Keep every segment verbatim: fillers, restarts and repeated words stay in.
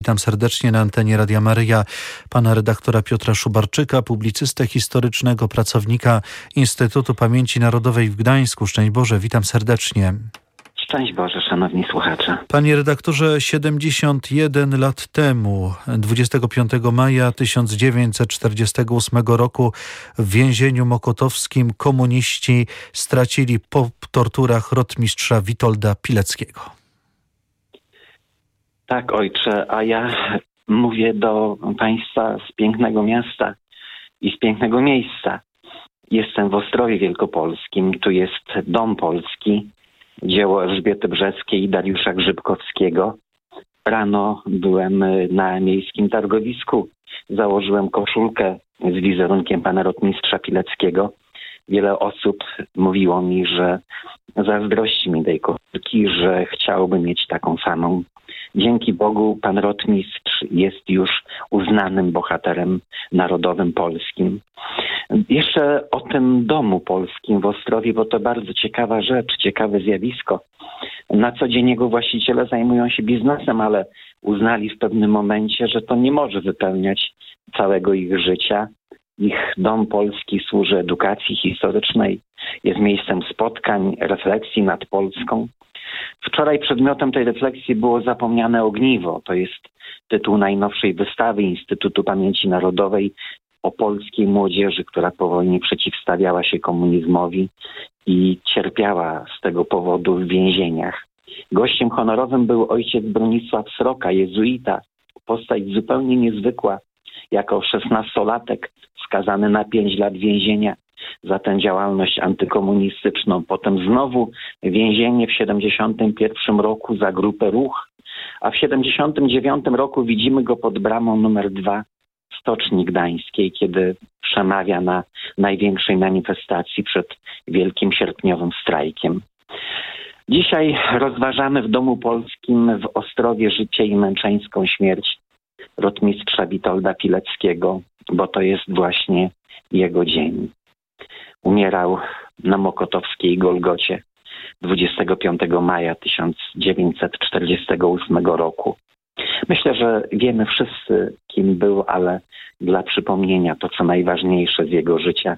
Witam serdecznie na antenie Radia Maryja pana redaktora Piotra Szubarczyka, publicystę historycznego, pracownika Instytutu Pamięci Narodowej w Gdańsku. Szczęść Boże, witam serdecznie. Szczęść Boże, szanowni słuchacze. Panie redaktorze, siedemdziesiąt jeden lat temu, dwudziestego piątego maja tysiąc dziewięćset czterdziestego ósmego roku w więzieniu mokotowskim komuniści stracili po torturach rotmistrza Witolda Pileckiego. Tak, ojcze, a ja mówię do państwa z pięknego miasta i z pięknego miejsca. Jestem w Ostrowie Wielkopolskim, tu jest Dom Polski, dzieło Elżbiety Brzeskiej i Dariusza Grzybkowskiego. Rano byłem na miejskim targowisku, założyłem koszulkę z wizerunkiem pana rotmistrza Pileckiego. Wiele osób mówiło mi, że zazdrości mi tej koszulki, że chciałoby mieć taką samą. Dzięki Bogu pan rotmistrz jest już uznanym bohaterem narodowym polskim. Jeszcze o tym Domu Polskim w Ostrowie, bo to bardzo ciekawa rzecz, ciekawe zjawisko. Na co dzień jego właściciele zajmują się biznesem, ale uznali w pewnym momencie, że to nie może wypełniać całego ich życia. Ich Dom Polski służy edukacji historycznej, jest miejscem spotkań, refleksji nad Polską. Wczoraj przedmiotem tej refleksji było Zapomniane ogniwo. To jest tytuł najnowszej wystawy Instytutu Pamięci Narodowej o polskiej młodzieży, która po wojnie przeciwstawiała się komunizmowi i cierpiała z tego powodu w więzieniach. Gościem honorowym był ojciec Bronisław Sroka, jezuita, postać zupełnie niezwykła. Jako szesnastolatek skazany na pięć lat więzienia za tę działalność antykomunistyczną. Potem znowu więzienie w siedemdziesiątym pierwszym roku za grupę Ruch, a w siedemdziesiątym dziewiątym roku widzimy go pod bramą numer dwa Stoczni Gdańskiej, kiedy przemawia na największej manifestacji przed wielkim sierpniowym strajkiem. Dzisiaj rozważamy w Domu Polskim w Ostrowie życie i męczeńską śmierć rotmistrza Witolda Pileckiego, bo to jest właśnie jego dzień. Umierał na mokotowskiej Golgocie dwudziestego piątego maja tysiąc dziewięćset czterdziestego ósmego roku. Myślę, że wiemy wszyscy, kim był, ale dla przypomnienia to, co najważniejsze z jego życia.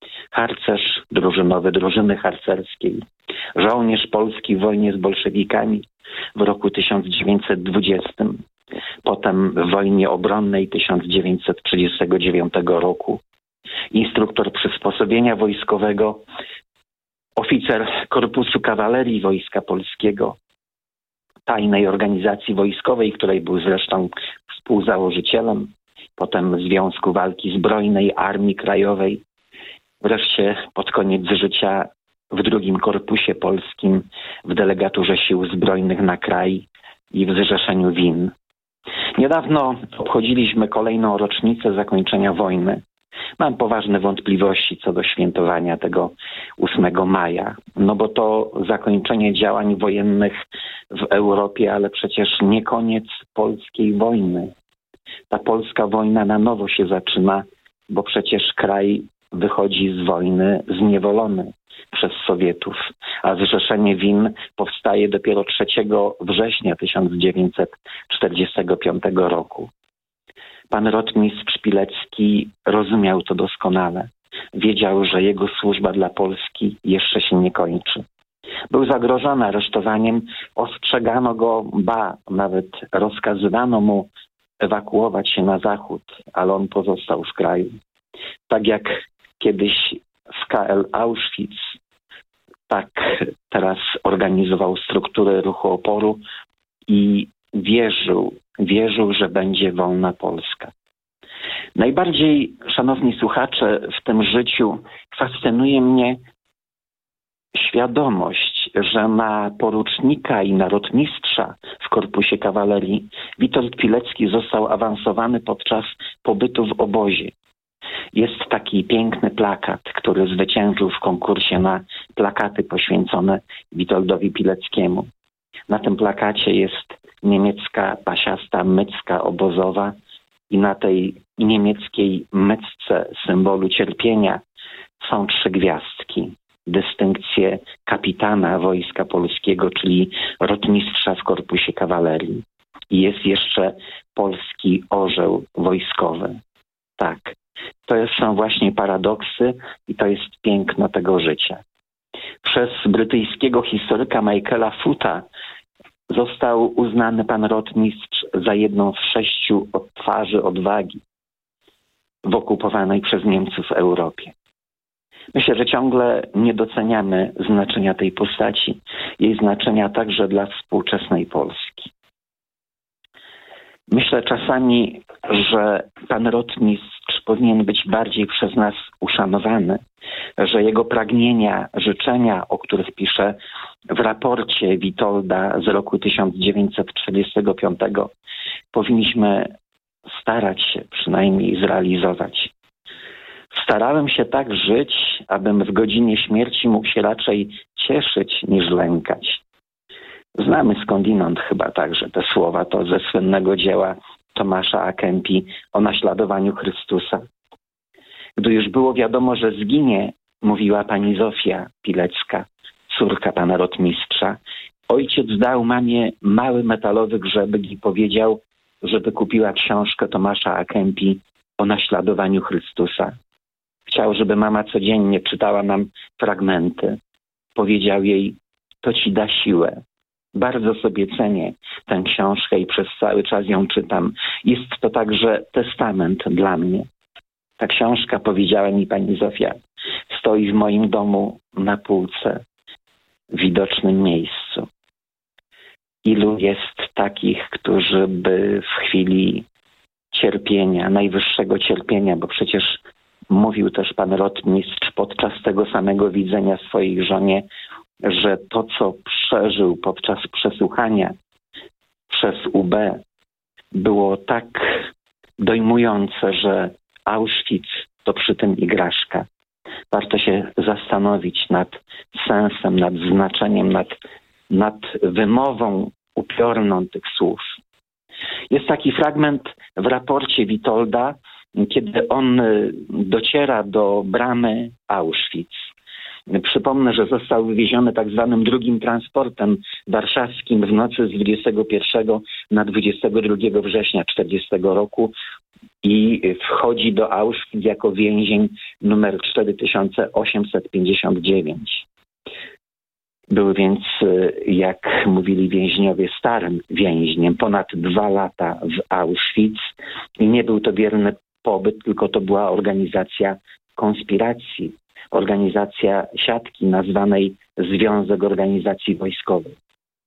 Harcerz drużynowy drużyny harcerskiej, żołnierz polski w wojnie z bolszewikami w roku tysiąc dziewięćset dwudziestym, potem w wojnie obronnej tysiąc dziewięćset trzydziestego dziewiątego roku, instruktor przysposobienia wojskowego, oficer Korpusu Kawalerii Wojska Polskiego, tajnej organizacji wojskowej, której był zresztą współzałożycielem, potem Związku Walki Zbrojnej Armii Krajowej, wreszcie pod koniec życia w drugim Korpusie Polskim, w delegaturze Sił Zbrojnych na kraj i w Zrzeszeniu W I N. Niedawno obchodziliśmy kolejną rocznicę zakończenia wojny. Mam poważne wątpliwości co do świętowania tego ósmego maja, no bo to zakończenie działań wojennych w Europie, ale przecież nie koniec polskiej wojny. Ta polska wojna na nowo się zaczyna, bo przecież kraj wychodzi z wojny zniewolony przez Sowietów, a Zrzeszenie W I N powstaje dopiero trzeciego września tysiąc dziewięćset czterdziestego piątego roku. Pan rotmistrz Pilecki rozumiał to doskonale. Wiedział, że jego służba dla Polski jeszcze się nie kończy. Był zagrożony aresztowaniem, ostrzegano go, ba, nawet rozkazywano mu ewakuować się na zachód, ale on pozostał w kraju. Tak jak kiedyś w K L Auschwitz, tak teraz organizował struktury ruchu oporu i wierzył, wierzył, że będzie wolna Polska. Najbardziej, szanowni słuchacze, w tym życiu fascynuje mnie świadomość, że na porucznika i na rotmistrza w Korpusie Kawalerii Witold Pilecki został awansowany podczas pobytu w obozie. Jest taki piękny plakat, który zwyciężył w konkursie na plakaty poświęcone Witoldowi Pileckiemu. Na tym plakacie jest niemiecka pasiasta mycka obozowa i na tej niemieckiej mycce symbolu cierpienia są trzy gwiazdki. Dystynkcję kapitana Wojska Polskiego, czyli rotmistrza w Korpusie Kawalerii. I jest jeszcze polski orzeł wojskowy. Tak, to są właśnie paradoksy i to jest piękno tego życia. Przez brytyjskiego historyka Michaela Foota został uznany pan rotmistrz za jedną z sześciu twarzy odwagi w okupowanej przez Niemców Europie. Myślę, że ciągle nie doceniamy znaczenia tej postaci, jej znaczenia także dla współczesnej Polski. Myślę czasami, że pan rotmistrz powinien być bardziej przez nas uszanowany, że jego pragnienia, życzenia, o których pisze w raporcie Witolda z roku tysiąc dziewięćset czterdziestego piątego, powinniśmy starać się przynajmniej zrealizować. Starałem się tak żyć, abym w godzinie śmierci mógł się raczej cieszyć niż lękać. Znamy skądinąd chyba także te słowa, to ze słynnego dzieła Tomasza A. Kempi o naśladowaniu Chrystusa. Gdy już było wiadomo, że zginie, mówiła pani Zofia Pilecka, córka pana rotmistrza, ojciec dał mamie mały metalowy grzebek i powiedział, żeby kupiła książkę Tomasza A. Kempi o naśladowaniu Chrystusa. Chciał, żeby mama codziennie czytała nam fragmenty. Powiedział jej, to ci da siłę. Bardzo sobie cenię tę książkę i przez cały czas ją czytam. Jest to także testament dla mnie. Ta książka, powiedziała mi pani Zofia, stoi w moim domu na półce, w widocznym miejscu. Ilu jest takich, którzy by w chwili cierpienia, najwyższego cierpienia, bo przecież mówił też pan rotmistrz podczas tego samego widzenia swojej żonie, że to, co przeżył podczas przesłuchania przez U B, było tak dojmujące, że Auschwitz to przy tym igraszka. Warto się zastanowić nad sensem, nad znaczeniem, nad, nad wymową upiorną tych słów. Jest taki fragment w raporcie Witolda, kiedy on dociera do bramy Auschwitz. Przypomnę, że został wywieziony tak zwanym drugim transportem warszawskim w nocy z dwudziestego pierwszego na dwudziestego drugiego września tysiąc dziewięćset czterdziestego roku i wchodzi do Auschwitz jako więzień numer cztery tysiące osiemset pięćdziesiąt dziewięć. Był więc, jak mówili więźniowie, starym więźniem, ponad dwa lata w Auschwitz i nie był to bierny pobyt, tylko to była organizacja konspiracji, organizacja siatki nazwanej Związek Organizacji Wojskowych.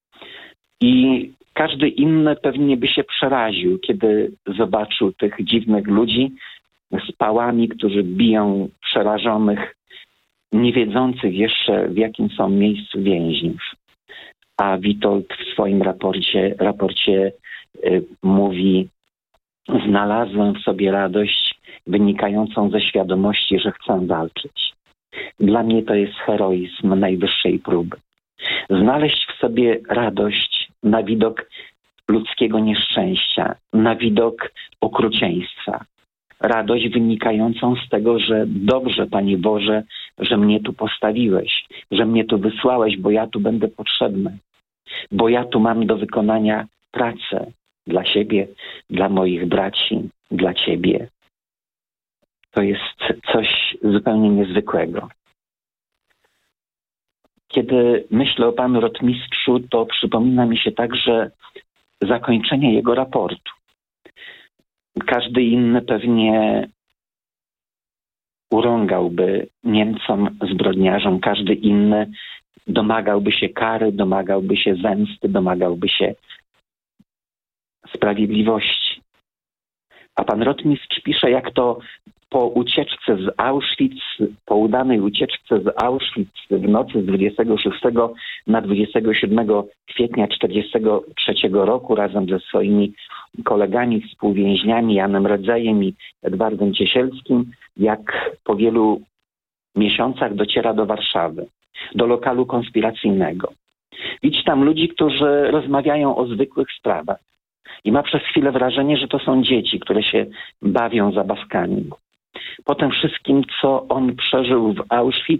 I każdy inny pewnie by się przeraził, kiedy zobaczył tych dziwnych ludzi z pałami, którzy biją przerażonych, nie wiedzących jeszcze, w jakim są miejscu więźniów. A Witold w swoim raporcie, raporcie y, mówi, znalazłem w sobie radość wynikającą ze świadomości, że chcę walczyć. Dla mnie to jest heroizm najwyższej próby. Znaleźć w sobie radość na widok ludzkiego nieszczęścia, na widok okrucieństwa. Radość wynikającą z tego, że dobrze, Panie Boże, że mnie tu postawiłeś, że mnie tu wysłałeś, bo ja tu będę potrzebny, bo ja tu mam do wykonania pracę dla siebie, dla moich braci, dla Ciebie. To jest coś zupełnie niezwykłego. Kiedy myślę o panu rotmistrzu, to przypomina mi się także zakończenie jego raportu. Każdy inny pewnie urągałby Niemcom, zbrodniarzom, każdy inny domagałby się kary, domagałby się zemsty, domagałby się sprawiedliwości. A pan rotmistrz pisze, jak to po ucieczce z Auschwitz, po udanej ucieczce z Auschwitz w nocy z dwudziestego szóstego na dwudziestego siódmego kwietnia tysiąc dziewięćset czterdziestego trzeciego roku razem ze swoimi kolegami, współwięźniami Janem Redzejem i Edwardem Ciesielskim, jak po wielu miesiącach dociera do Warszawy, do lokalu konspiracyjnego. Widzi tam ludzi, którzy rozmawiają o zwykłych sprawach. I ma przez chwilę wrażenie, że to są dzieci, które się bawią zabawkami. Po tym wszystkim, co on przeżył w Auschwitz,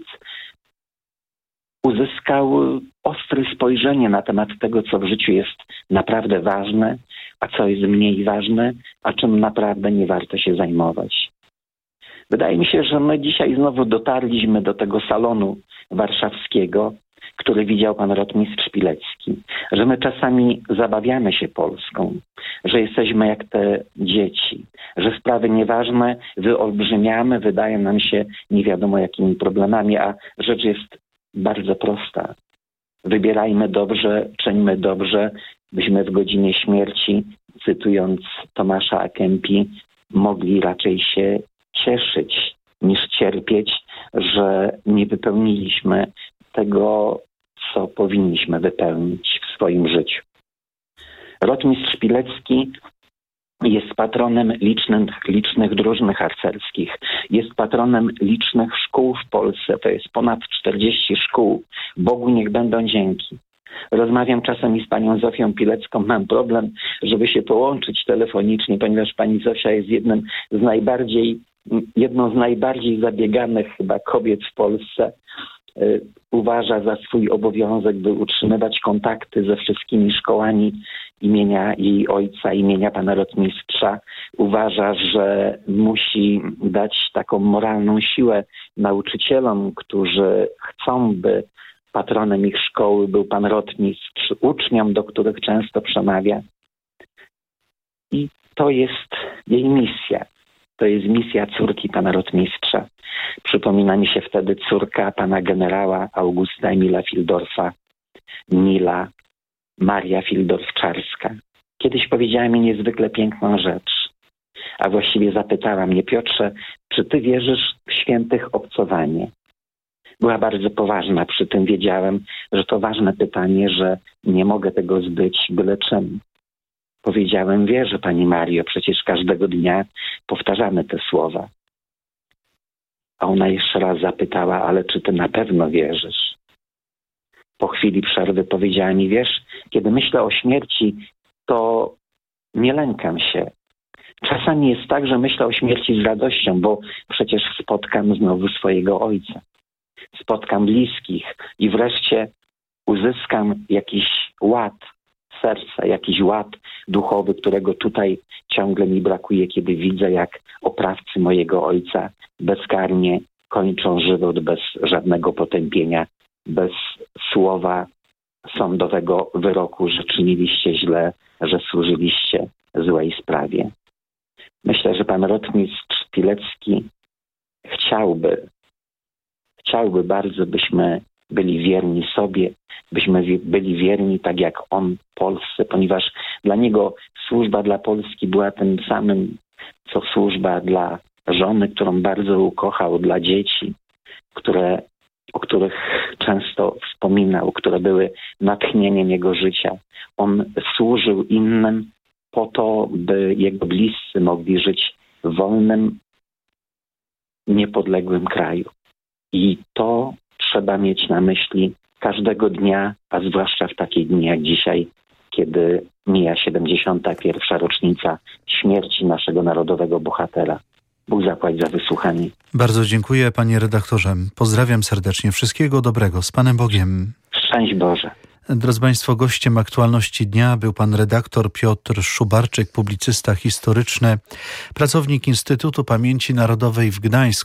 uzyskał ostre spojrzenie na temat tego, co w życiu jest naprawdę ważne. a co jest mniej ważne, a czym naprawdę nie warto się zajmować. Wydaje mi się, że my dzisiaj znowu dotarliśmy do tego salonu warszawskiego, który widział pan rotmistrz Szpilecki, że my czasami zabawiamy się Polską, że jesteśmy jak te dzieci, że sprawy nieważne wyolbrzymiamy, wydają nam się nie wiadomo jakimi problemami, a rzecz jest bardzo prosta. Wybierajmy dobrze, czyńmy dobrze, byśmy w godzinie śmierci, cytując Tomasza A. Kempi, mogli raczej się cieszyć niż cierpieć, że nie wypełniliśmy tego, co powinniśmy wypełnić w swoim życiu. Rotmistrz Szpilecki jest patronem licznych, licznych drużyn harcerskich. Jest patronem licznych szkół w Polsce. To jest ponad czterdzieści szkół. Bogu niech będą dzięki. Rozmawiam czasami z panią Zofią Pilecką. Mam problem, żeby się połączyć telefonicznie, ponieważ pani Zofia jest jednym z najbardziej, jedną z najbardziej zabieganych chyba kobiet w Polsce. Uważa za swój obowiązek, by utrzymywać kontakty ze wszystkimi szkołami imienia jej ojca, imienia pana rotmistrza. Uważa, że musi dać taką moralną siłę nauczycielom, którzy chcą, by patronem ich szkoły był pan rotmistrz, uczniom, do których często przemawia. I to jest jej misja. To jest misja córki pana rotmistrza. Przypomina mi się wtedy córka pana generała Augusta Emila Fildorfa, Nila, Maria Fildorf-Czarska. Kiedyś powiedziała mi niezwykle piękną rzecz, a właściwie zapytała mnie: Piotrze, czy ty wierzysz w świętych obcowanie? Była bardzo poważna, przy tym wiedziałem, że to ważne pytanie, że nie mogę tego zbyć byle czym. Powiedziałem: wierzę, pani Mario, przecież każdego dnia powtarzamy te słowa. A ona jeszcze raz zapytała: ale czy ty na pewno wierzysz? Po chwili przerwy powiedziała mi: wiesz, kiedy myślę o śmierci, to nie lękam się. Czasami jest tak, że myślę o śmierci z radością, bo przecież spotkam znowu swojego ojca. Spotkam bliskich i wreszcie uzyskam jakiś ład serca, jakiś ład duchowy, którego tutaj ciągle mi brakuje, kiedy widzę, jak oprawcy mojego ojca bezkarnie kończą żywot bez żadnego potępienia, bez słowa sądowego wyroku, że czyniliście źle, że służyliście złej sprawie. Myślę, że pan rotmistrz Pilecki chciałby, chciałby bardzo, byśmy byli wierni sobie, byśmy byli wierni tak jak on Polsce, ponieważ dla niego służba dla Polski była tym samym, co służba dla żony, którą bardzo ukochał, dla dzieci, które, o których często wspominał, które były natchnieniem jego życia. On służył innym po to, by jego bliscy mogli żyć w wolnym, niepodległym kraju. I to trzeba mieć na myśli każdego dnia, a zwłaszcza w takie dni jak dzisiaj, kiedy mija siedemdziesiąta pierwsza rocznica śmierci naszego narodowego bohatera. Bóg zapłać za wysłuchanie. Bardzo dziękuję, panie redaktorze. Pozdrawiam serdecznie. Wszystkiego dobrego. Z Panem Bogiem. Szczęść Boże. Drodzy państwo, gościem aktualności dnia był pan redaktor Piotr Szubarczyk, publicysta historyczny, pracownik Instytutu Pamięci Narodowej w Gdańsku.